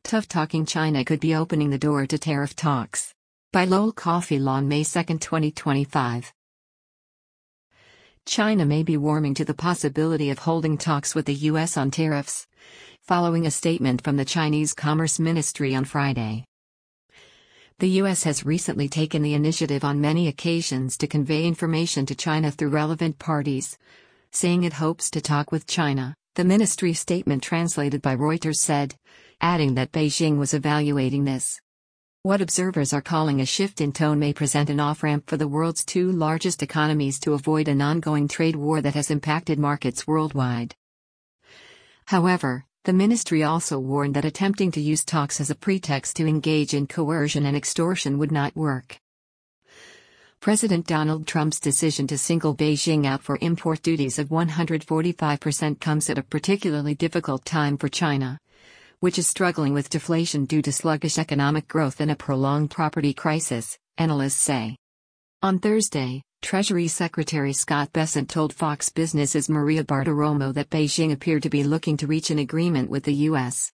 Tough-talking China could be opening the door to tariff talks. By Lowell Coffee Law on May 2, 2025. China may be warming to the possibility of holding talks with the U.S. on tariffs, following a statement from the Chinese Commerce Ministry on Friday. The U.S. has recently taken the initiative on many occasions to convey information to China through relevant parties, saying it hopes to talk with China, the ministry statement translated by Reuters said, adding that Beijing was evaluating this. What observers are calling a shift in tone may present an off-ramp for the world's two largest economies to avoid an ongoing trade war that has impacted markets worldwide. However, the ministry also warned that attempting to use talks as a pretext to engage in coercion and extortion would not work. President Donald Trump's decision to single Beijing out for import duties of 145% comes at a particularly difficult time for China, which is struggling with deflation due to sluggish economic growth and a prolonged property crisis, analysts say. On Thursday, Treasury Secretary Scott Bessent told Fox Business's Maria Bartiromo that Beijing appeared to be looking to reach an agreement with the U.S.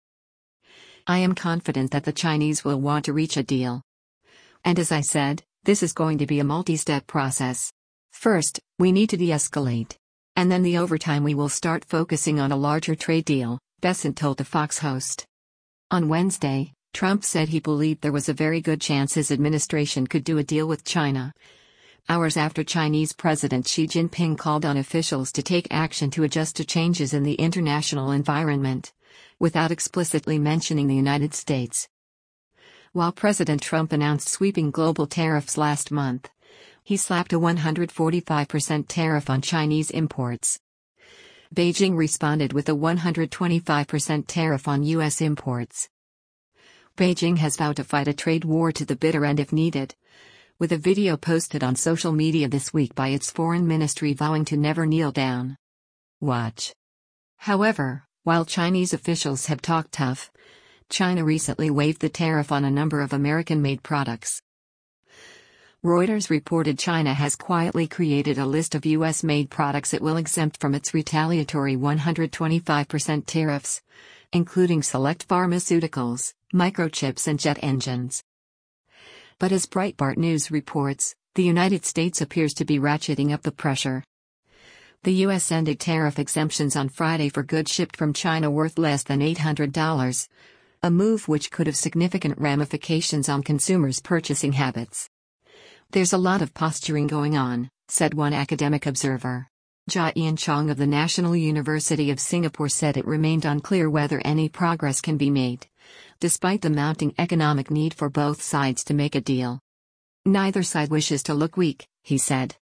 "I am confident that the Chinese will want to reach a deal. And as I said, this is going to be a multi-step process. First, we need to de-escalate. And then over time we will start focusing on a larger trade deal," Bessent told the Fox host. On Wednesday, Trump said he believed there was a very good chance his administration could do a deal with China, hours after Chinese President Xi Jinping called on officials to take action to adjust to changes in the international environment, without explicitly mentioning the United States. While President Trump announced sweeping global tariffs last month, he slapped a 145% tariff on Chinese imports. Beijing responded with a 125% tariff on U.S. imports. Beijing has vowed to fight a trade war to the bitter end if needed, with a video posted on social media this week by its foreign ministry vowing to never kneel down. Watch. However, while Chinese officials have talked tough, China recently waived the tariff on a number of American-made products. Reuters reported China has quietly created a list of U.S.-made products it will exempt from its retaliatory 125% tariffs, including select pharmaceuticals, microchips and jet engines. But as Breitbart News reports, the United States appears to be ratcheting up the pressure. The U.S. ended tariff exemptions on Friday for goods shipped from China worth less than $800, a move which could have significant ramifications on consumers' purchasing habits. "There's a lot of posturing going on," said one academic observer. Jia Ian Chong of the National University of Singapore said it remained unclear whether any progress can be made, despite the mounting economic need for both sides to make a deal. "Neither side wishes to look weak," he said.